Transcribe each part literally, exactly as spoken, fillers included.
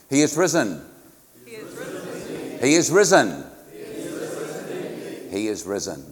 He is risen. He is risen. He is risen. He is risen. He is risen.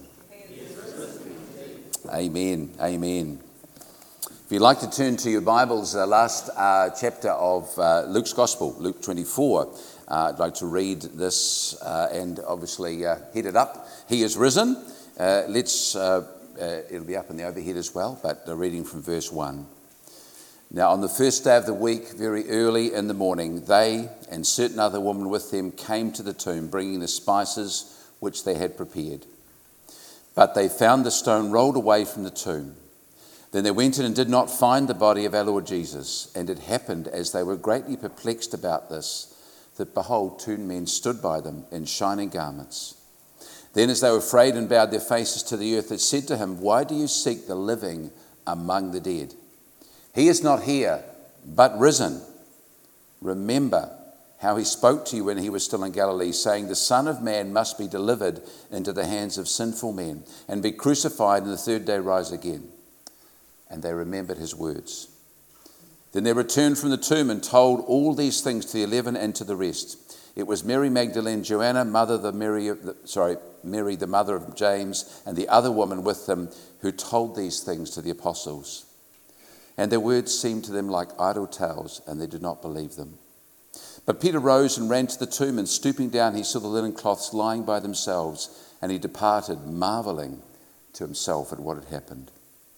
Amen. Amen. If you'd like to turn to your Bibles, the last uh, chapter of uh, Luke's Gospel, Luke twenty-four, uh, I'd like to read this uh, and obviously uh, head it up. He is risen. Uh, let's. Uh, uh, it'll be up in the overhead as well, but uh, reading from verse one. Now, on the first day of the week, very early in the morning, they and certain other women with them came to the tomb, bringing the spices which they had prepared. But they found the stone rolled away from the tomb. Then they went in and did not find the body of our Lord Jesus. And it happened, as they were greatly perplexed about this, that behold, two men stood by them in shining garments. Then as they were afraid and bowed their faces to the earth, they said to him, "Why do you seek the living among the dead? He is not here, but risen. Remember how he spoke to you when he was still in Galilee, saying, the Son of Man must be delivered into the hands of sinful men and be crucified and the third day rise again." And they remembered his words. Then they returned from the tomb and told all these things to the eleven and to the rest. It was Mary Magdalene, Joanna, mother the Mary, sorry, Mary, the mother of James, and the other woman with them who told these things to the apostles. And their words seemed to them like idle tales, and they did not believe them. But Peter rose and ran to the tomb, and stooping down, he saw the linen cloths lying by themselves, and he departed, marveling to himself at what had happened.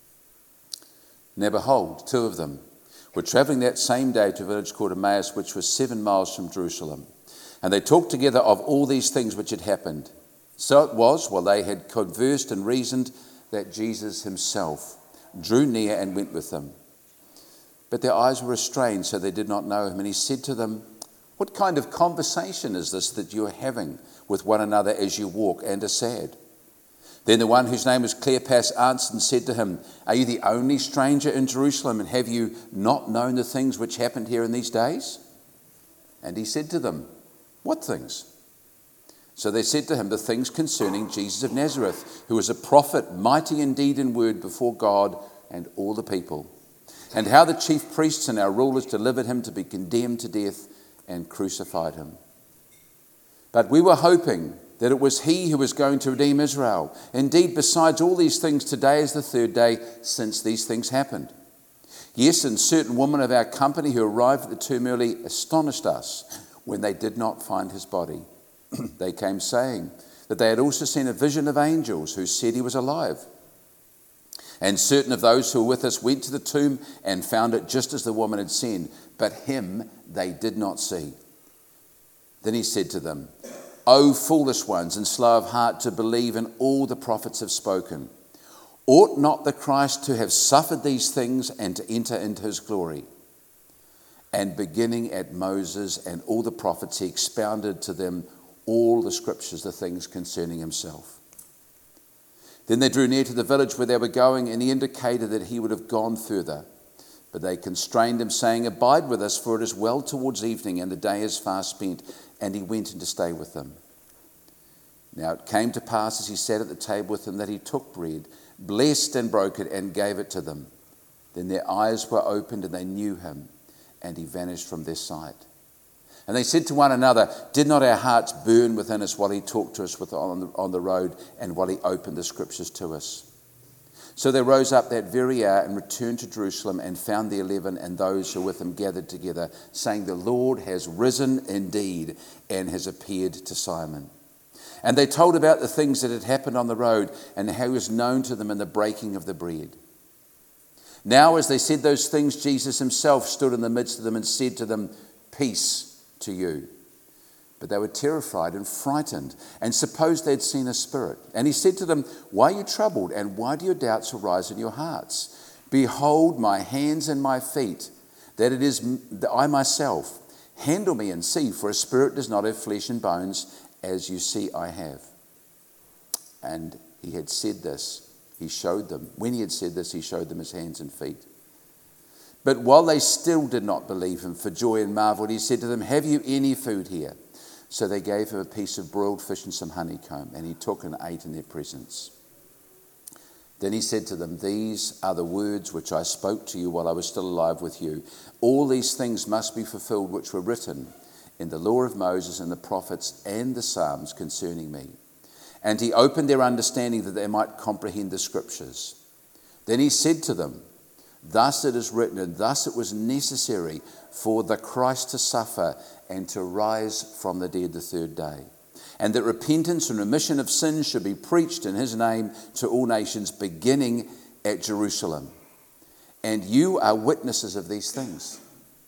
Now behold, two of them were travelling that same day to a village called Emmaus, which was seven miles from Jerusalem. And they talked together of all these things which had happened. So it was, while they had conversed and reasoned, that Jesus himself drew near and went with them. But their eyes were restrained, so they did not know him. And he said to them, "What kind of conversation is this that you are having with one another as you walk and are sad?" Then the one whose name was Cleopas answered and said to him, "Are you the only stranger in Jerusalem, and have you not known the things which happened here in these days?" And he said to them, "What things?" So they said to him, "The things concerning Jesus of Nazareth, who was a prophet, mighty in deed and word before God and all the people, and how the chief priests and our rulers delivered him to be condemned to death and crucified him. But we were hoping that it was he who was going to redeem Israel. Indeed, besides all these things, today is the third day since these things happened. Yes, and certain women of our company who arrived at the tomb early astonished us when they did not find his body. They came saying that they had also seen a vision of angels who said he was alive. And certain of those who were with us went to the tomb and found it just as the woman had said, but him they did not see." Then he said to them, "O foolish ones and slow of heart to believe in all the prophets have spoken. Ought not the Christ to have suffered these things and to enter into his glory?" And beginning at Moses and all the prophets, he expounded to them all the scriptures, the things concerning himself. Then they drew near to the village where they were going, and he indicated that he would have gone further. But they constrained him, saying, "Abide with us, for it is well towards evening, and the day is fast spent." And he went in to stay with them. Now it came to pass, as he sat at the table with them, that he took bread, blessed and broke it, and gave it to them. Then their eyes were opened, and they knew him, and he vanished from their sight. And they said to one another, "Did not our hearts burn within us while he talked to us with, on, the, on the road, and while he opened the scriptures to us?" So they rose up that very hour and returned to Jerusalem, and found the eleven and those who were with them gathered together, saying, "The Lord has risen indeed and has appeared to Simon." And they told about the things that had happened on the road, and how he was known to them in the breaking of the bread. Now as they said those things, Jesus himself stood in the midst of them and said to them, "Peace to you." But they were terrified and frightened, and supposed they had seen a spirit. And he said to them, "Why are you troubled, and why do your doubts arise in your hearts? Behold my hands and my feet, that it is that I myself. Handle me and see, for a spirit does not have flesh and bones, as you see I have." And he had said this, he showed them. When he had said this, he showed them his hands and feet. But while they still did not believe him for joy and marveled, he said to them, "Have you any food here?" So they gave him a piece of broiled fish and some honeycomb, and he took and ate in their presence. Then he said to them, "These are the words which I spoke to you while I was still alive with you. All these things must be fulfilled which were written in the law of Moses and the prophets and the Psalms concerning me. And he opened their understanding that they might comprehend the scriptures. Then he said to them, thus it is written, and thus it was necessary for the Christ to suffer and to rise from the dead the third day, and that repentance and remission of sins should be preached in his name to all nations, beginning at Jerusalem. And you are witnesses of these things.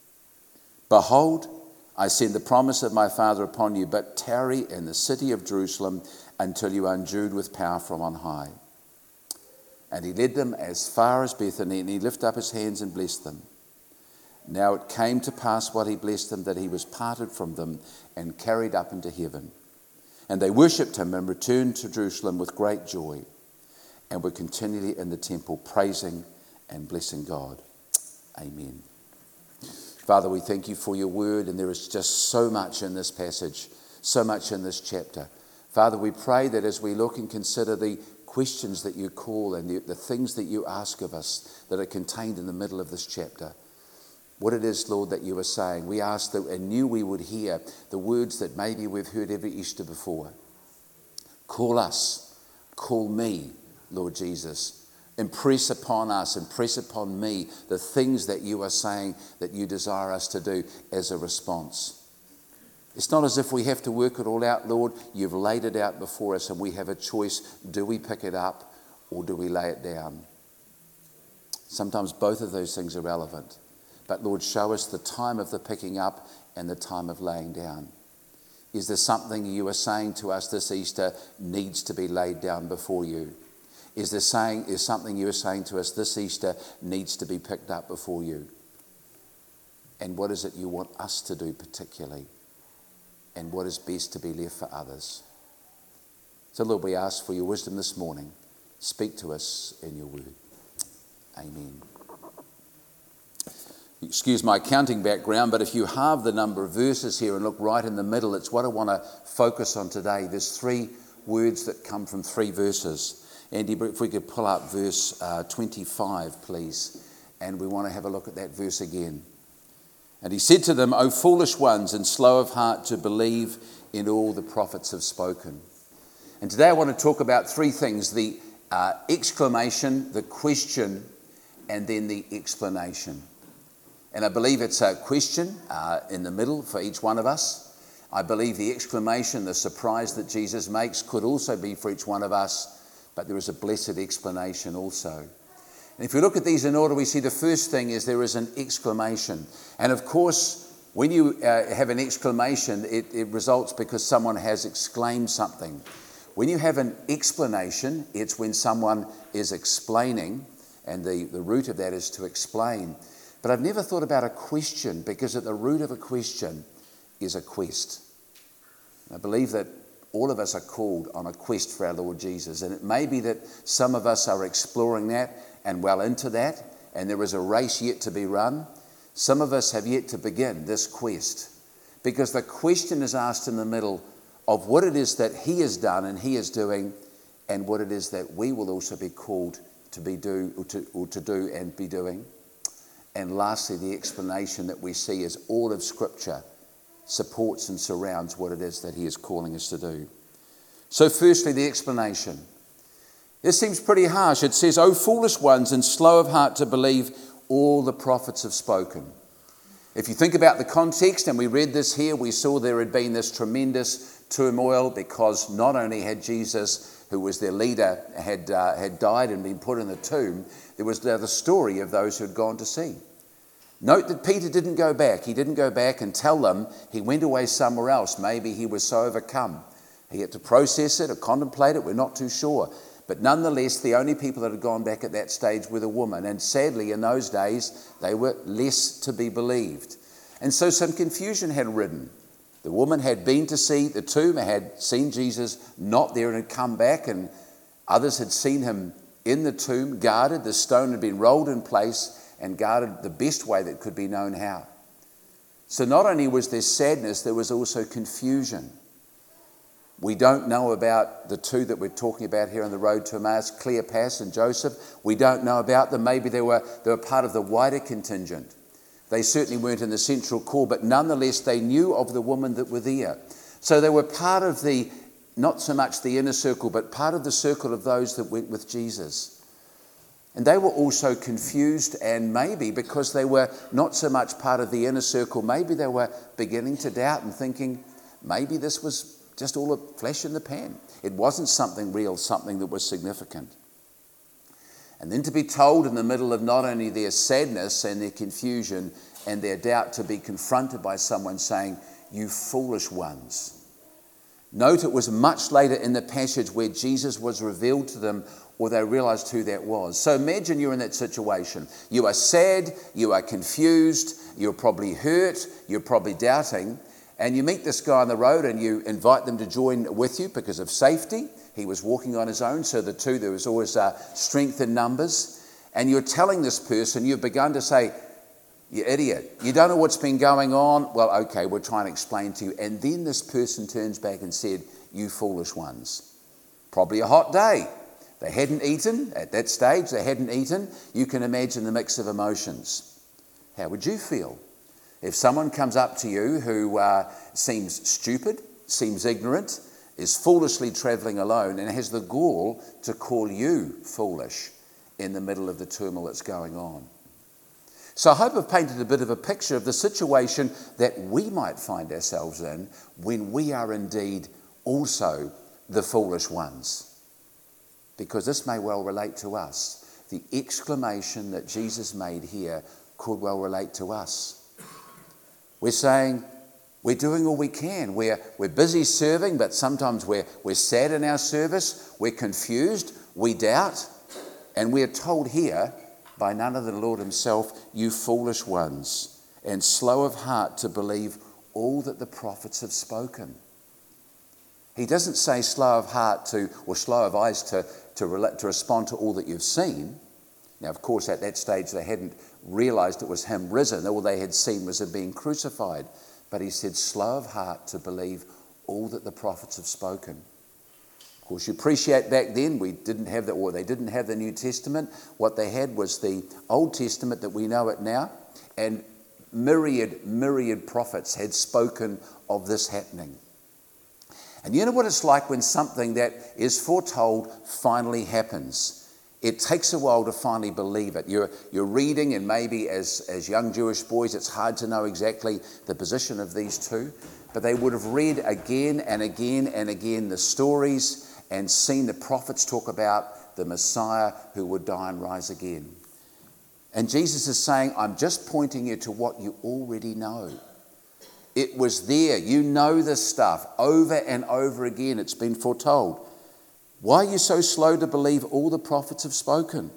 Behold, I send the promise of my Father upon you, but tarry in the city of Jerusalem until you are endued with power from on high. And he led them as far as Bethany, and he lifted up his hands and blessed them. Now it came to pass while he blessed them that he was parted from them and carried up into heaven. And they worshipped him and returned to Jerusalem with great joy, and were continually in the temple praising and blessing God. Amen. Father, we thank you for your word, and there is just so much in this passage, so much in this chapter. Father, we pray that as we look and consider the questions that you call and the, the things that you ask of us that are contained in the middle of this chapter, what it is, Lord, that you are saying, we ask that and knew we would hear the words that maybe we've heard every Easter before. Call us, call me, Lord Jesus. Impress upon us, impress upon me the things that you are saying that you desire us to do as a response. It's not as if we have to work it all out, Lord. You've laid it out before us and we have a choice. Do we pick it up or do we lay it down? Sometimes both of those things are relevant. But Lord, show us the time of the picking up and the time of laying down. Is there something you are saying to us this Easter needs to be laid down before you? Is there saying, is something you are saying to us this Easter needs to be picked up before you? And what is it you want us to do particularly? And what is best to be left for others? So Lord, we ask for your wisdom this morning. Speak to us in your word. Amen. Excuse my counting background, but if you have the number of verses here and look right in the middle, it's what I want to focus on today. There's three words that come from three verses. Andy, if we could pull up verse uh, twenty-five, please. And we want to have a look at that verse again. And he said to them, O foolish ones, and slow of heart to believe in all the prophets have spoken. And today I want to talk about three things: the uh, exclamation, the question, and then the explanation. And I believe it's a question uh, in the middle for each one of us. I believe the exclamation, the surprise that Jesus makes, could also be for each one of us, but there is a blessed explanation also. And if we look at these in order, we see the first thing is there is an exclamation. And of course, when you uh, have an exclamation, it, it results because someone has exclaimed something. When you have an explanation, it's when someone is explaining, and the, the root of that is to explain. But I've never thought about a question, because at the root of a question is a quest. I believe that all of us are called on a quest for our Lord Jesus. And it may be that some of us are exploring that and well into that, and there is a race yet to be run. Some of us have yet to begin this quest, because the question is asked in the middle of what it is that he has done and he is doing, and what it is that we will also be called to be do or to, or to do and be doing. And lastly, the explanation that we see is all of Scripture supports and surrounds what it is that he is calling us to do. So firstly, the explanation. This seems pretty harsh. It says, O foolish ones, and slow of heart to believe all the prophets have spoken. If you think about the context, and we read this here, we saw there had been this tremendous turmoil, because not only had Jesus, who was their leader, had uh, had died and been put in the tomb, there was now the story of those who had gone to see. Note that Peter didn't go back. He didn't go back and tell them. He went away somewhere else. Maybe he was so overcome. He had to process it or contemplate it. We're not too sure. But nonetheless, the only people that had gone back at that stage were the women. And sadly, in those days, they were less to be believed. And so some confusion had ridden. The woman had been to see the tomb, had seen Jesus not there, and had come back. And others had seen him in the tomb, guarded. The stone had been rolled in place and guarded the best way that could be known how. So not only was there sadness, there was also confusion. We don't know about the two that we're talking about here on the road to Emmaus, Cleopas and Joseph. We don't know about them. Maybe they were, they were part of the wider contingent. They certainly weren't in the central core, but nonetheless they knew of the women that were there. So they were part of the, not so much the inner circle, but part of the circle of those that went with Jesus. And they were also confused, and maybe because they were not so much part of the inner circle, maybe they were beginning to doubt and thinking, maybe this was just all a flash in the pan. It wasn't something real, something that was significant. And then to be told in the middle of not only their sadness and their confusion and their doubt, to be confronted by someone saying, "You foolish ones." Note it was much later in the passage where Jesus was revealed to them, or they realized who that was. So imagine you're in that situation. You are sad, you are confused, you're probably hurt, you're probably doubting, and you meet this guy on the road and you invite them to join with you because of safety. He was walking on his own, so the two, there was always uh, strength in numbers. And you're telling this person, you've begun to say, "You idiot, you don't know what's been going on." Well, okay, we're trying to explain to you. And then this person turns back and said, "You foolish ones." Probably a hot day. They hadn't eaten. At that stage, they hadn't eaten. You can imagine the mix of emotions. How would you feel if someone comes up to you who uh, seems stupid, seems ignorant, is foolishly travelling alone, and has the gall to call you foolish in the middle of the turmoil that's going on? So I hope I've painted a bit of a picture of the situation that we might find ourselves in when we are indeed also the foolish ones. Because this may well relate to us. The exclamation that Jesus made here could well relate to us. We're saying, we're doing all we can. We're, we're busy serving, but sometimes we're, we're sad in our service. We're confused. We doubt. And we're told here by none other than the Lord himself, "You foolish ones, and slow of heart to believe all that the prophets have spoken." He doesn't say slow of heart to, or slow of eyes to, to, re- to respond to all that you've seen. Now, of course, at that stage, they hadn't realized it was him risen. All they had seen was him being crucified. But he said, slow of heart to believe all that the prophets have spoken. Of course, you appreciate back then, we didn't have that, or they didn't have the New Testament. What they had was the Old Testament that we know it now. And myriad, myriad prophets had spoken of this happening. And you know what it's like when something that is foretold finally happens. It takes a while to finally believe it. You're, you're reading, and maybe as, as young Jewish boys, it's hard to know exactly the position of these two. But they would have read again and again and again the stories and seen the prophets talk about the Messiah who would die and rise again. And Jesus is saying, I'm just pointing you to what you already know. It was there. You know this stuff over and over again. It's been foretold. Why are you so slow to believe all the prophets have spoken?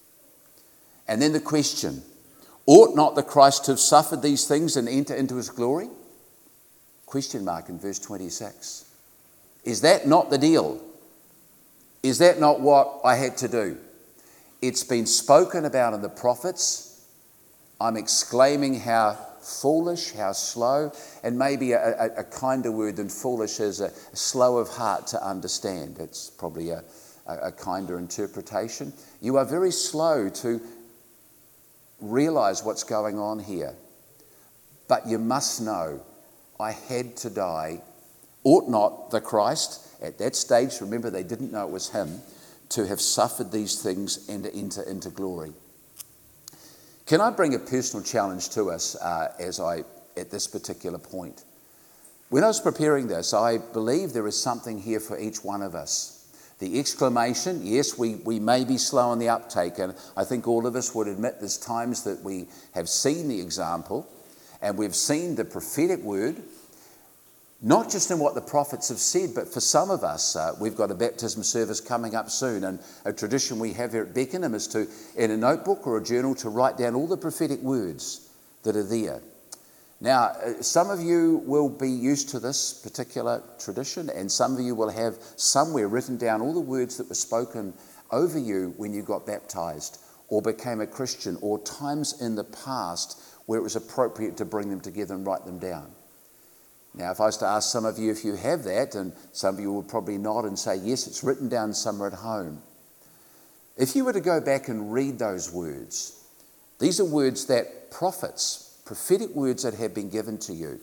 And then the question, ought not the Christ to have suffered these things and enter into his glory? Question mark in verse twenty-six. Is that not the deal? Is that not what I had to do? It's been spoken about in the prophets. I'm exclaiming how foolish, how slow, and maybe a, a, a kinder word than foolish is a, a slow of heart to understand. It's probably a, a, a kinder interpretation. You are very slow to realize what's going on here. But you must know, I had to die. Ought not the Christ, at that stage, remember they didn't know it was him, to have suffered these things and to enter into glory? Can I bring a personal challenge to us uh, as I, at this particular point? When I was preparing this, I believe there is something here for each one of us. The exclamation, yes, we, we may be slow on the uptake, and I think all of us would admit there's times that we have seen the example, and we've seen the prophetic word, not just in what the prophets have said, but for some of us, uh, we've got a baptism service coming up soon, and a tradition we have here at Beckenham is to, in a notebook or a journal, to write down all the prophetic words that are there. Now, uh, some of you will be used to this particular tradition, and some of you will have somewhere written down all the words that were spoken over you when you got baptized or became a Christian, or times in the past where it was appropriate to bring them together and write them down. Now, if I was to ask some of you if you have that, and some of you would probably nod and say, yes, it's written down somewhere at home. If you were to go back and read those words, these are words that prophets prophetic words that have been given to you,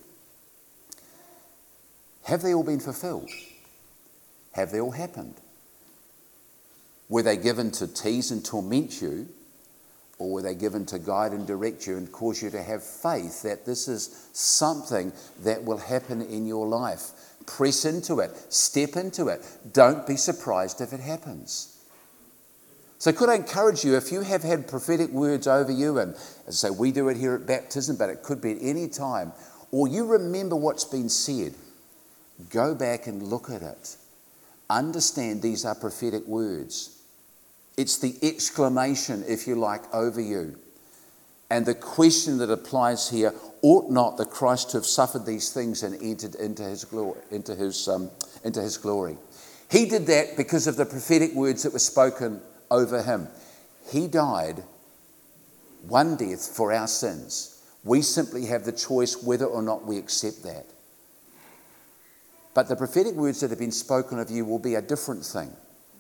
have they all been fulfilled? Have they all happened? Were they given to tease and torment you, or were they given to guide and direct you and cause you to have faith that this is something that will happen in your life? Press into it. Step into it. Don't be surprised if it happens. So could I encourage you, if you have had prophetic words over you, and as I say, we do it here at baptism, but it could be at any time, or you remember what's been said, go back and look at it. Understand these are prophetic words. It's the exclamation, if you like, over you. And the question that applies here, ought not the Christ to have suffered these things and entered into his glory, into his, um, into his glory? He did that because of the prophetic words that were spoken over him. He died one death for our sins. We simply have the choice whether or not we accept that. But the prophetic words that have been spoken of you will be a different thing.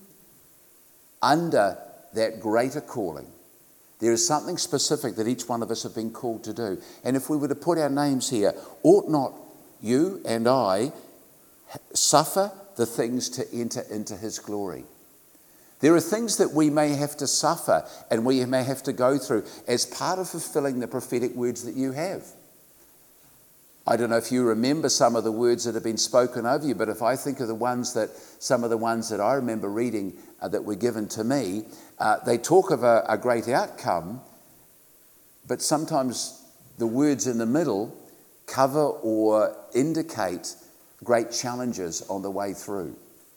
Under that greater calling, there is something specific that each one of us have been called to do. And if we were to put our names here, ought not you and I suffer the things to enter into his glory? There are things that we may have to suffer and we may have to go through as part of fulfilling the prophetic words that you have. I don't know if you remember some of the words that have been spoken over you, but if I think of the ones that, some of the ones that I remember reading uh, that were given to me, uh, they talk of a, a great outcome, but sometimes the words in the middle cover or indicate great challenges on the way through.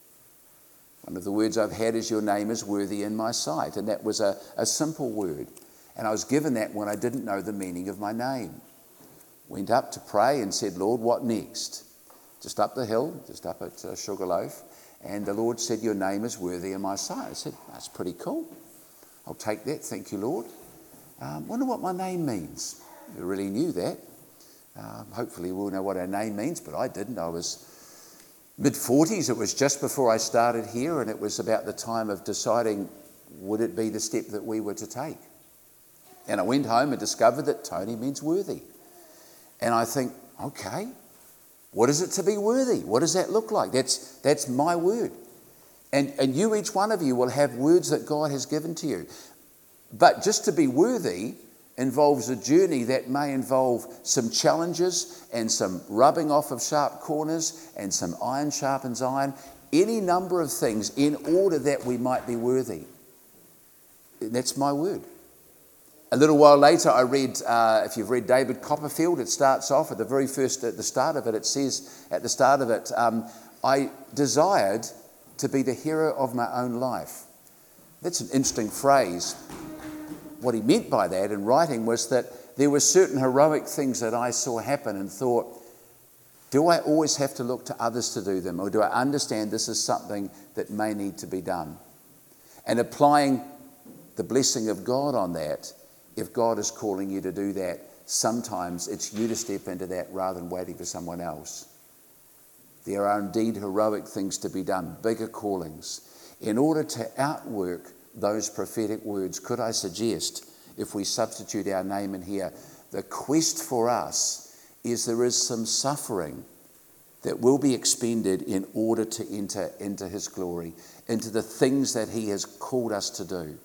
One of the words I've had is, your name is worthy in my sight, and that was a, a simple word. And I was given that when I didn't know the meaning of my name. Went up to pray and said, Lord, what next? Just up the hill, just up at uh, Sugarloaf. And the Lord said, your name is worthy in my sight. I said, that's pretty cool. I'll take that, thank you, Lord. Um, wonder what my name means. I really knew that. Um, hopefully we'll know what our name means, but I didn't. I was mid-forties. It was just before I started here, and it was about the time of deciding, would it be the step that we were to take? And I went home and discovered that Tony means worthy. And I think, okay, what is it to be worthy? What does that look like? That's that's my word. And, and you, each one of you, will have words that God has given to you. But just to be worthy involves a journey that may involve some challenges and some rubbing off of sharp corners and some iron sharpens iron, any number of things in order that we might be worthy. That's my word. A little while later, I read, uh, if you've read David Copperfield, it starts off at the very first, at the start of it, it says at the start of it, um, I desired to be the hero of my own life. That's an interesting phrase. What he meant by that in writing was that there were certain heroic things that I saw happen and thought, do I always have to look to others to do them, or do I understand this is something that may need to be done? And applying the blessing of God on that, if God is calling you to do that, sometimes it's you to step into that rather than waiting for someone else. There are indeed heroic things to be done, bigger callings. In order to outwork those prophetic words, could I suggest, if we substitute our name in here, the quest for us is there is some suffering that will be expended in order to enter into his glory, into the things that he has called us to do.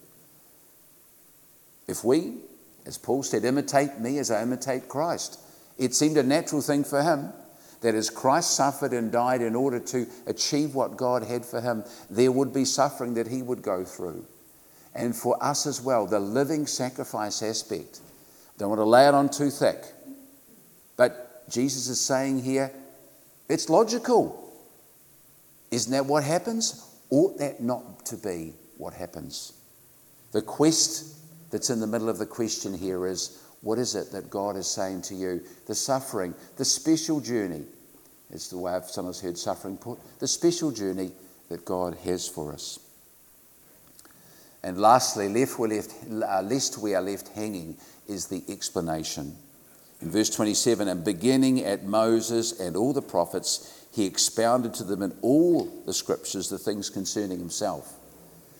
If we, as Paul said, imitate me as I imitate Christ, it seemed a natural thing for him that as Christ suffered and died in order to achieve what God had for him, there would be suffering that he would go through. And for us as well, the living sacrifice aspect. Don't want to lay it on too thick. But Jesus is saying here, it's logical. Isn't that what happens? Ought that not to be what happens? The quest that's in the middle of the question here is, what is it that God is saying to you? The suffering, the special journey, is the way I've sometimes heard suffering put, the special journey that God has for us. And lastly, left we left, uh, lest we are left hanging, is the explanation. In verse twenty-seven, and beginning at Moses and all the prophets, he expounded to them in all the scriptures the things concerning himself.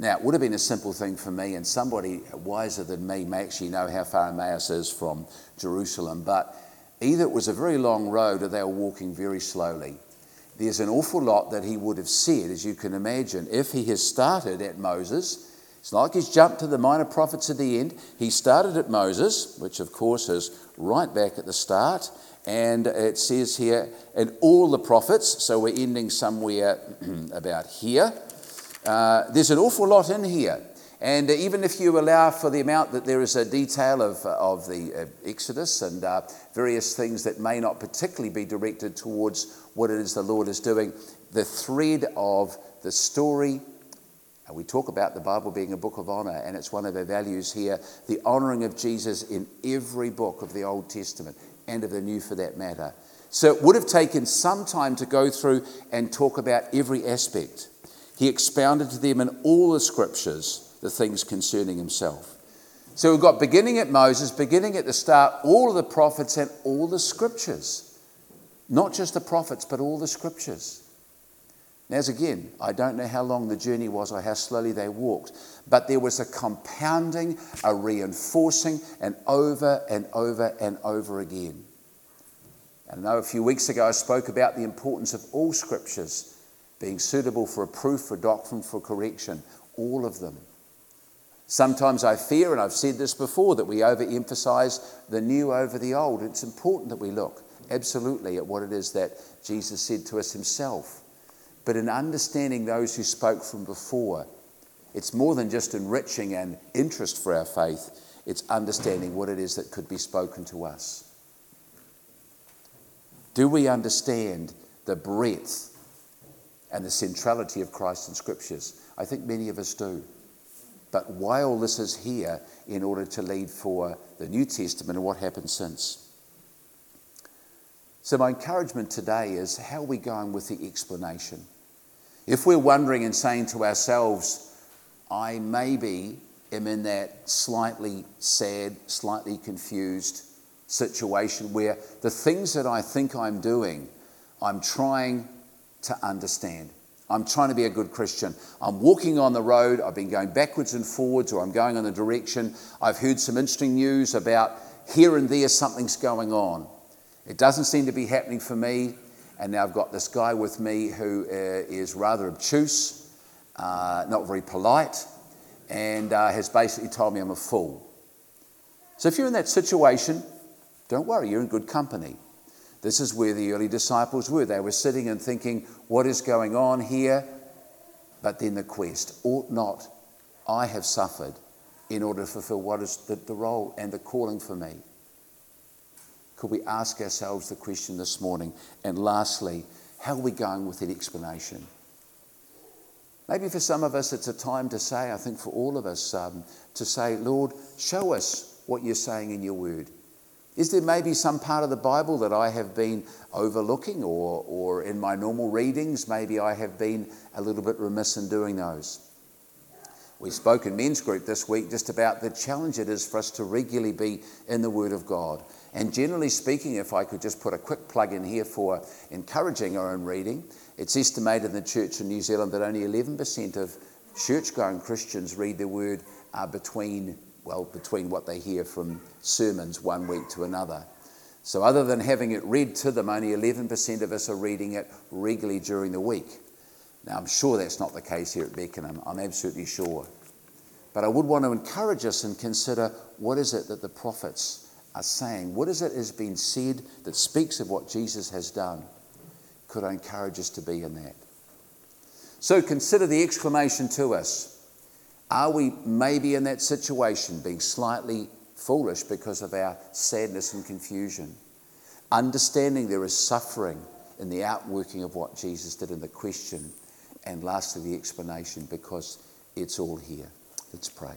Now, it would have been a simple thing for me, and somebody wiser than me may actually know how far Emmaus is from Jerusalem, but either it was a very long road or they were walking very slowly. There's an awful lot that he would have said, as you can imagine, if he has started at Moses. It's not like he's jumped to the minor prophets at the end. He started at Moses, which of course is right back at the start, and it says here, and all the prophets, so we're ending somewhere about here. Uh, there's an awful lot in here. And uh, even if you allow for the amount that there is a detail of, uh, of the uh, Exodus and uh, various things that may not particularly be directed towards what it is the Lord is doing, the thread of the story, and we talk about the Bible being a book of honour, and it's one of our values here, the honouring of Jesus in every book of the Old Testament and of the New for that matter. So it would have taken some time to go through and talk about every aspect. He expounded to them in all the scriptures the things concerning himself. So we've got beginning at Moses, beginning at the start, all of the prophets and all the scriptures. Not just the prophets, but all the scriptures. Now, as again, I don't know how long the journey was or how slowly they walked, but there was a compounding, a reinforcing, and over and over and over again. And I know a few weeks ago I spoke about the importance of all scriptures being suitable for a proof, for doctrine, for correction, all of them. Sometimes I fear, and I've said this before, that we overemphasize the new over the old. It's important that we look absolutely at what it is that Jesus said to us himself. But in understanding those who spoke from before, it's more than just enriching and interest for our faith. It's understanding what it is that could be spoken to us. Do we understand the breadth and the centrality of Christ in Scriptures? I think many of us do. But why all this is here in order to lead for the New Testament and what happened since. So my encouragement today is, how are we going with the explanation? If we're wondering and saying to ourselves, I maybe am in that slightly sad, slightly confused situation where the things that I think I'm doing, I'm trying to understand. I'm trying to be a good Christian. I'm walking on the road. I've been going backwards and forwards, or I'm going in the direction. I've heard some interesting news about here and there something's going on. It doesn't seem to be happening for me. And now I've got this guy with me who uh, is rather obtuse, uh, not very polite, and uh, has basically told me I'm a fool. So if you're in that situation, don't worry, you're in good company. This is where the early disciples were. They were sitting and thinking, what is going on here? But then the quest, ought not I have suffered in order to fulfill what is the, the role and the calling for me? Could we ask ourselves the question this morning? And lastly, how are we going with the explanation? Maybe for some of us it's a time to say, I think for all of us, um, to say, Lord, show us what you're saying in your word. Is there maybe some part of the Bible that I have been overlooking, or, or in my normal readings, maybe I have been a little bit remiss in doing those? We spoke in men's group this week just about the challenge it is for us to regularly be in the Word of God. And generally speaking, if I could just put a quick plug in here for encouraging our own reading, it's estimated in the church in New Zealand that only eleven percent of church-going Christians read the Word uh, between well, between what they hear from sermons one week to another. So other than having it read to them, only eleven percent of us are reading it regularly during the week. Now, I'm sure that's not the case here at Beckenham. I'm absolutely sure. But I would want to encourage us and consider, what is it that the prophets are saying? What is it that has been said that speaks of what Jesus has done? Could I encourage us to be in that? So consider the exclamation to us. Are we maybe in that situation, being slightly foolish because of our sadness and confusion? Understanding there is suffering in the outworking of what Jesus did in the question. And lastly, the explanation, because it's all here. Let's pray.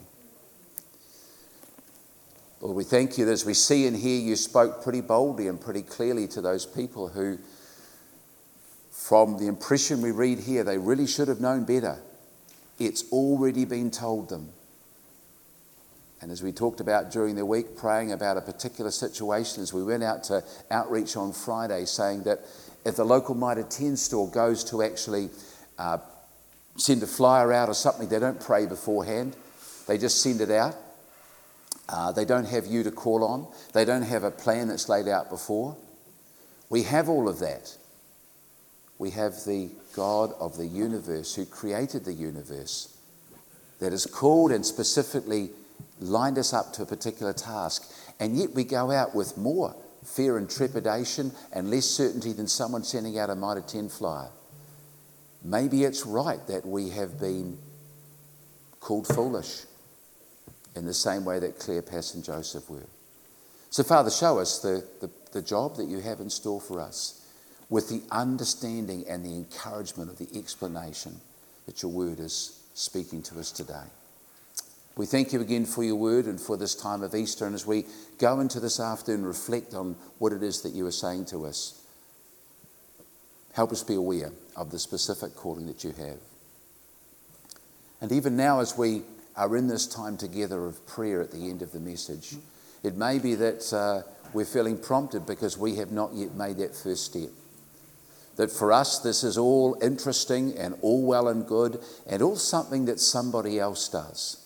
Lord, we thank you that as we see and hear, you spoke pretty boldly and pretty clearly to those people who, from the impression we read here, they really should have known better. It's already been told them. And as we talked about during the week, praying about a particular situation, as we went out to outreach on Friday, saying that if the local Mitre ten store goes to actually uh, send a flyer out or something, they don't pray beforehand. They just send it out. Uh, they don't have you to call on. They don't have a plan that's laid out before. We have all of that. We have the God of the universe who created the universe, that has called and specifically lined us up to a particular task. And yet we go out with more fear and trepidation and less certainty than someone sending out a Mitre ten flyer. Maybe it's right that we have been called foolish in the same way that Cleopas and Joseph were. So Father, show us the, the, the job that you have in store for us, with the understanding and the encouragement of the explanation that your word is speaking to us today. We thank you again for your word and for this time of Easter. And as we go into this afternoon, reflect on what it is that you are saying to us. Help us be aware of the specific calling that you have. And even now, as we are in this time together of prayer at the end of the message, it may be that uh, we're feeling prompted because we have not yet made that first step. That for us, this is all interesting and all well and good and all something that somebody else does.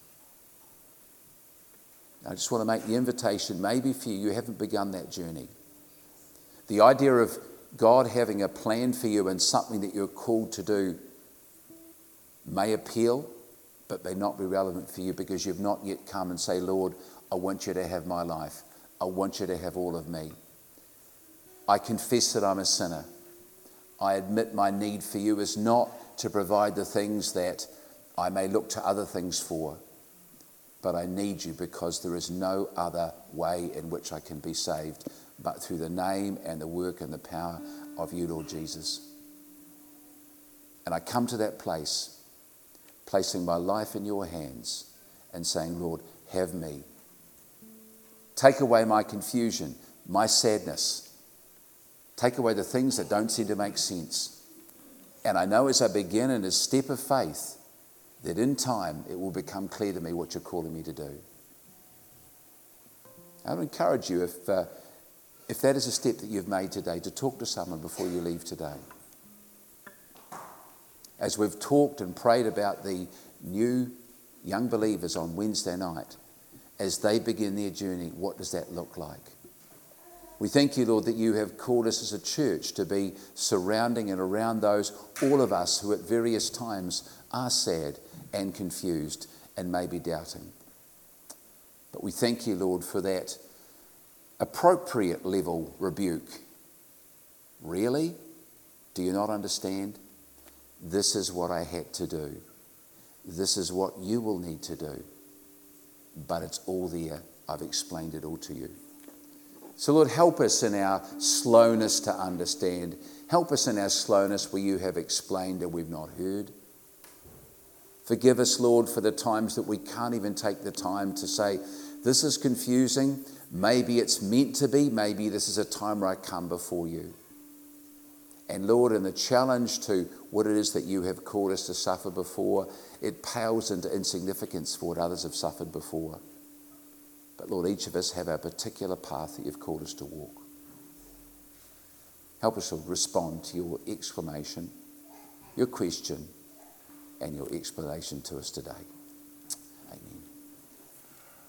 I just want to make the invitation, maybe for you, you haven't begun that journey. The idea of God having a plan for you and something that you're called to do may appeal, but may not be relevant for you because you've not yet come and say, Lord, I want you to have my life. I want you to have all of me. I confess that I'm a sinner. I admit my need for you is not to provide the things that I may look to other things for, but I need you because there is no other way in which I can be saved but through the name and the work and the power of you, Lord Jesus. And I come to that place, placing my life in your hands and saying, Lord, have me. Take away my confusion, my sadness. Take away the things that don't seem to make sense. And I know as I begin in a step of faith that in time it will become clear to me what you're calling me to do. I would encourage you, if, uh, if that is a step that you've made today, to talk to someone before you leave today. As we've talked and prayed about the new young believers on Wednesday night, as they begin their journey, what does that look like? We thank you, Lord, that you have called us as a church to be surrounding and around those, all of us who at various times are sad and confused and maybe doubting. But we thank you, Lord, for that appropriate level rebuke. Really? Do you not understand? This is what I had to do. This is what you will need to do. But it's all there. I've explained it all to you. So Lord, help us in our slowness to understand. Help us in our slowness where you have explained and we've not heard. Forgive us, Lord, for the times that we can't even take the time to say, this is confusing. Maybe it's meant to be. Maybe this is a time where I come before you. And Lord, in the challenge to what it is that you have called us to suffer before, it pales into insignificance for what others have suffered before. But Lord, each of us have our particular path that you've called us to walk. Help us to respond to your exclamation, your question, and your explanation to us today.